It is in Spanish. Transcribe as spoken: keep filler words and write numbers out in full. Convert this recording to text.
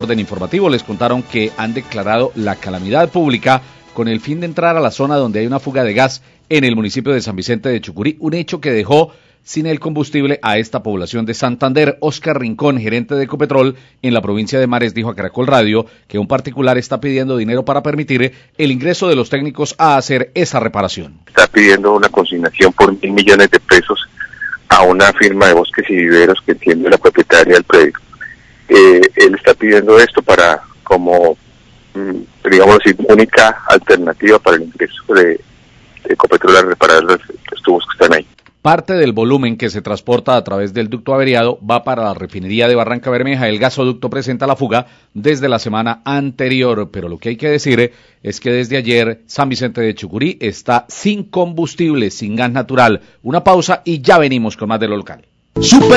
orden informativo les contaron que han declarado la calamidad pública con el fin de entrar a la zona donde hay una fuga de gas en el municipio de San Vicente de Chucurí, un hecho que dejó sin el combustible a esta población de Santander. Oscar Rincón, gerente de Ecopetrol en la provincia de Mares, dijo a Caracol Radio que un particular está pidiendo dinero para permitir el ingreso de los técnicos a hacer esa reparación. Está pidiendo una consignación por mil millones de pesos a una firma de bosques y viveros que entiende la propietaria del predio. Eh, él está pidiendo esto para, como, digamos así, única alternativa para el ingreso de, de Ecopetrol a reparar los, los tubos que están ahí. Parte del volumen que se transporta a través del ducto averiado va para la refinería de Barranca Bermeja. El gasoducto presenta la fuga desde la semana anterior, pero lo que hay que decir es que desde ayer San Vicente de Chucurí está sin combustible, sin gas natural. Una pausa y ya venimos con más de lo local. Super